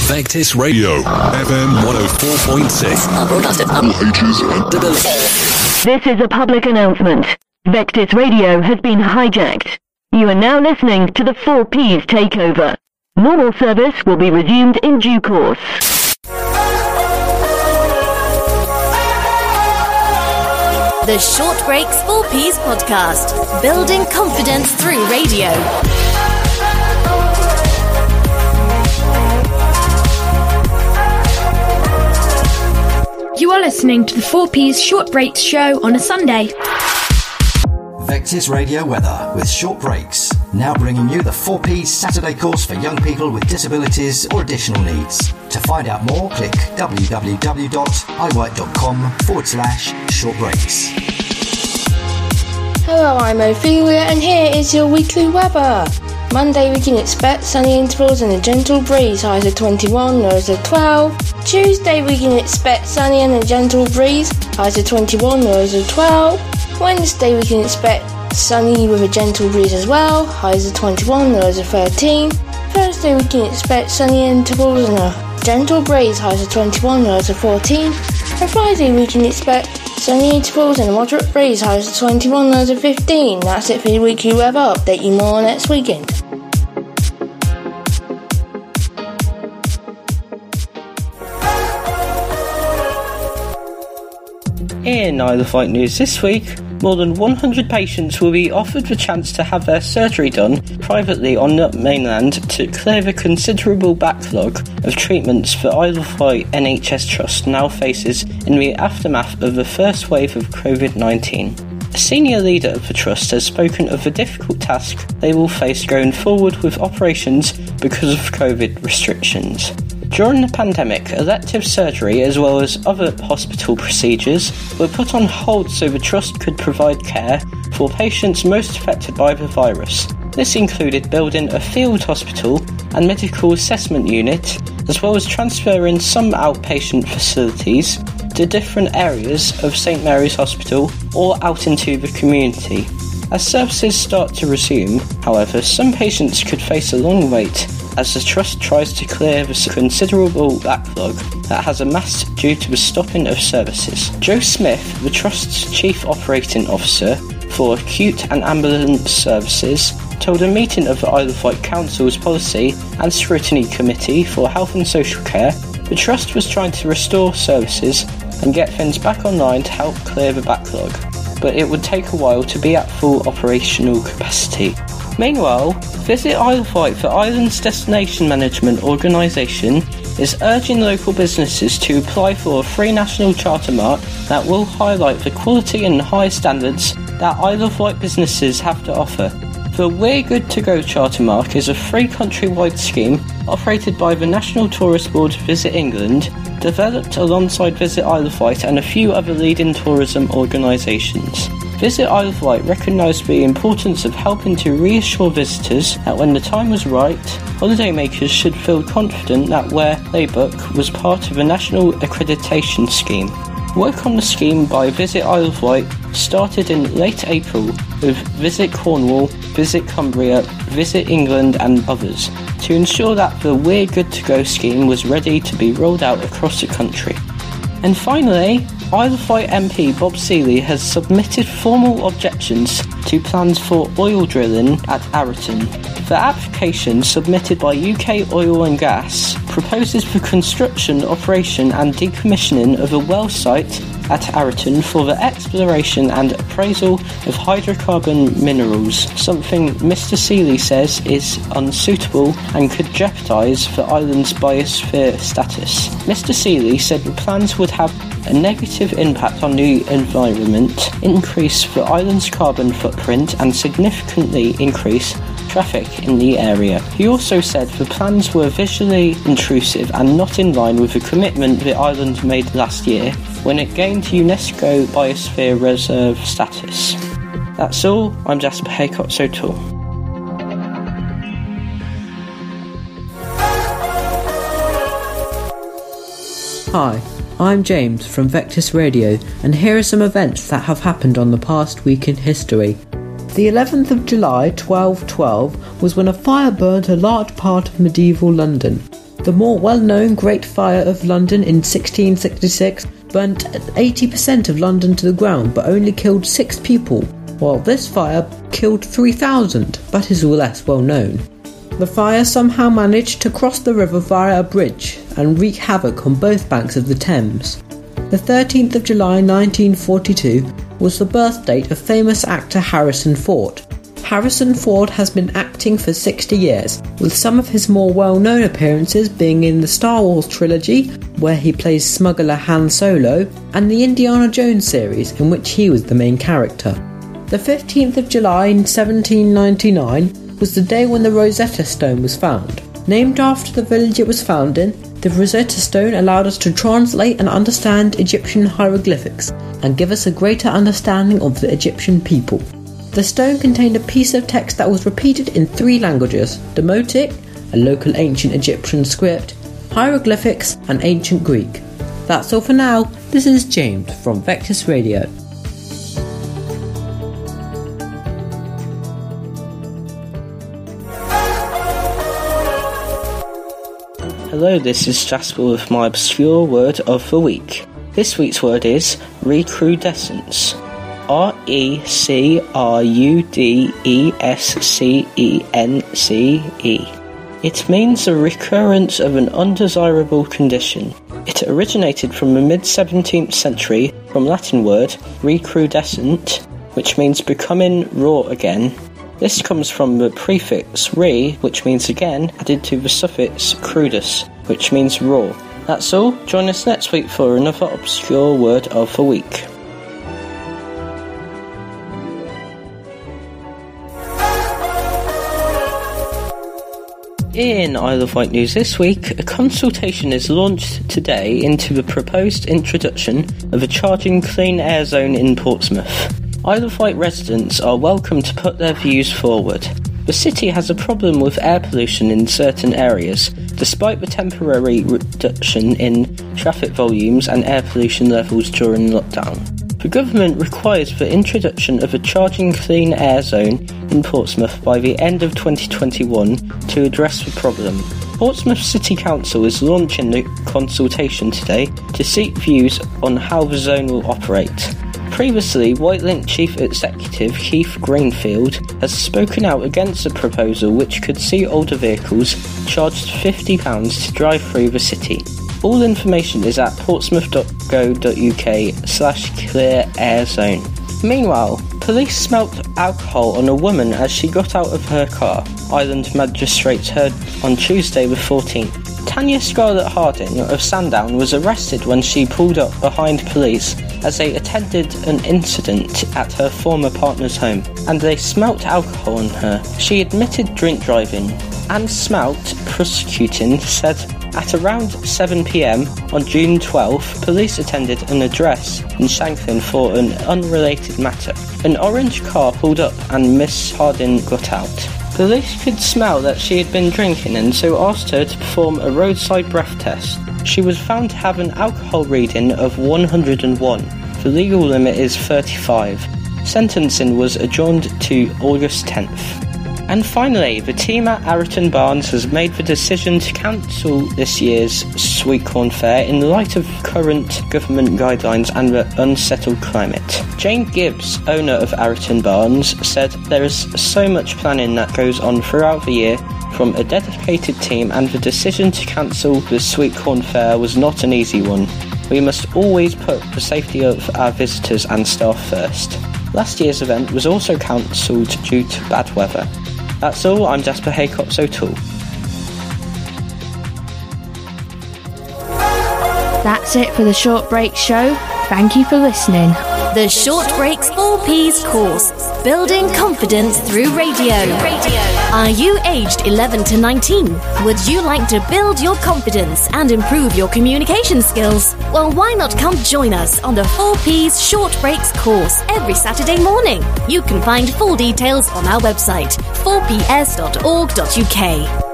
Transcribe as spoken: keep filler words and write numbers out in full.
Vectis Radio, F M one oh four point six. Broadcasted on H's and This is a public announcement. Vectis Radio has been hijacked. You are now listening to the four P's takeover. Normal service will be resumed in due course. The Short Breaks four P's podcast, building confidence through radio. You are listening to the four P's Short Breaks show on a Sunday. Vectis Radio Weather with Short Breaks, now bringing you the four P's Saturday course for young people with disabilities or additional needs. To find out more, click www.iwhite.com forward slash short breaks. Hello, I'm Ophelia and here is your weekly weather. Monday we can expect sunny intervals and a gentle breeze, highs of twenty-one, lows of twelve. Tuesday we can expect sunny and a gentle breeze, highs of twenty-one, lows of twelve. Wednesday we can expect sunny with a gentle breeze as well, highs of twenty-one, lows of thirteen. Thursday we can expect sunny intervals and a gentle breeze, highs of twenty-one, lows of fourteen. And Friday we can expect sunny intervals and a moderate breeze, highs of twenty-one, lows of fifteen. That's it for your weekly weather. I'll update you more next weekend. In Isle of Wight news this week, more than one hundred patients will be offered the chance to have their surgery done privately on the mainland to clear the considerable backlog of treatments the Isle of Wight N H S Trust now faces in the aftermath of the first wave of covid nineteen. A senior leader of the Trust has spoken of the difficult task they will face going forward with operations because of COVID restrictions. During the pandemic, elective surgery as well as other hospital procedures were put on hold so the Trust could provide care for patients most affected by the virus. This included building a field hospital and medical assessment unit, as well as transferring some outpatient facilities to different areas of St Mary's Hospital or out into the community. As services start to resume, however, some patients could face a long wait as the Trust tries to clear the considerable backlog that has amassed due to the stopping of services. Joe Smith, the Trust's Chief Operating Officer for Acute and Ambulance Services, told a meeting of the Isle of Wight Council's Policy and Scrutiny Committee for Health and Social Care, the Trust was trying to restore services and get things back online to help clear the backlog, but it would take a while to be at full operational capacity. Meanwhile, Visit Isle of Wight, the island's destination management organisation, is urging local businesses to apply for a free national charter mark that will highlight the quality and high standards that Isle of Wight businesses have to offer. The We're Good To Go charter mark is a free countrywide scheme operated by the National Tourist Board Visit England, developed alongside Visit Isle of Wight and a few other leading tourism organisations. Visit Isle of Wight recognised the importance of helping to reassure visitors that when the time was right, holidaymakers should feel confident that where they book was part of a national accreditation scheme. Work on the scheme by Visit Isle of Wight started in late April with Visit Cornwall, Visit Cumbria, Visit England and others to ensure that the We're Good To Go scheme was ready to be rolled out across the country. And finally, Isle of Wight M P Bob Seeley has submitted formal objections to plans for oil drilling at Arraton. The application, submitted by U K Oil and Gas, proposes the construction, operation and decommissioning of a well site at Arraton for the exploration and appraisal of hydrocarbon minerals, something Mr Seeley says is unsuitable and could jeopardise the island's biosphere status. Mr Seeley said the plans would have a negative impact on the environment, increase the island's carbon footprint and significantly increase traffic in the area. He also said the plans were visually intrusive and not in line with the commitment the island made last year when it gained UNESCO Biosphere Reserve status. That's all. I'm Jasper Haycott Sotul. Hi, I'm James from Vectis Radio, and here are some events that have happened on the past week in history. The eleventh of July twelve twelve was when a fire burnt a large part of medieval London. The more well-known Great Fire of London in sixteen sixty-six burnt eighty percent of London to the ground but only killed six people, while this fire killed three thousand, but is less well known. The fire somehow managed to cross the river via a bridge and wreak havoc on both banks of the Thames. The thirteenth of July nineteen forty-two was the birth date of famous actor Harrison Ford. Harrison Ford has been acting for sixty years, with some of his more well-known appearances being in the Star Wars trilogy, where he plays smuggler Han Solo, and the Indiana Jones series, in which he was the main character. The fifteenth of July in seventeen ninety-nine was the day when the Rosetta Stone was found. Named after the village it was found in, the Rosetta Stone allowed us to translate and understand Egyptian hieroglyphics and give us a greater understanding of the Egyptian people. The stone contained a piece of text that was repeated in three languages: Demotic, a local ancient Egyptian script, hieroglyphics, and ancient Greek. That's all for now. This is James from Vectis Radio. Hello, this is Jasper with my obscure word of the week. This week's word is recrudescence. R E C R U D E S C E N C E. It means the recurrence of an undesirable condition. It originated from the mid-seventeenth century from Latin word recrudescent, which means becoming raw again. This comes from the prefix re, which means again, added to the suffix crudus, which means raw. That's all. Join us next week for another obscure word of the week. In Isle of Wight news this week, a consultation is launched today into the proposed introduction of a charging clean air zone in Portsmouth. Isle of Wight residents are welcome to put their views forward. The city has a problem with air pollution in certain areas, despite the temporary reduction in traffic volumes and air pollution levels during lockdown. The government requires the introduction of a charging clean air zone in Portsmouth by the end of twenty twenty-one to address the problem. Portsmouth City Council is launching the consultation today to seek views on how the zone will operate. Previously, Whitelink Chief Executive Keith Greenfield has spoken out against the proposal, which could see older vehicles charged fifty pounds to drive through the city. All information is at portsmouth dot go dot uk slash clear air zone. Meanwhile, police smelt alcohol on a woman as she got out of her car, Island magistrates heard on Tuesday the fourteenth. Tanya Scarlett Harding of Sandown was arrested when she pulled up behind police as they attended an incident at her former partner's home, and they smelt alcohol on her. She admitted drink driving. Anne Smelt, prosecuting, said at around seven p.m. on June twelfth, police attended an address in Shanklin for an unrelated matter. An orange car pulled up and Miss Harding got out. Police could smell that she had been drinking and so asked her to perform a roadside breath test. She was found to have an alcohol reading of one hundred and one. The legal limit is thirty-five. Sentencing was adjourned to August tenth. And finally, the team at Arreton Barnes has made the decision to cancel this year's Sweet Corn Fair in light of current government guidelines and the unsettled climate. Jane Gibbs, owner of Arreton Barnes, said there is so much planning that goes on throughout the year from a dedicated team, and the decision to cancel the Sweet Corn Fair was not an easy one. We must always put the safety of our visitors and staff first. Last year's event was also cancelled due to bad weather. That's all. I'm Jasper Haycox O'Toole. That's it for the Short Break Show. Thank you for listening. The Short Breaks four P's course, Building Confidence Through Radio. Radio. Are you aged eleven to nineteen? Would you like to build your confidence and improve your communication skills? Well, why not come join us on the four P's Short Breaks course every Saturday morning? You can find full details on our website, four p s dot org dot u k.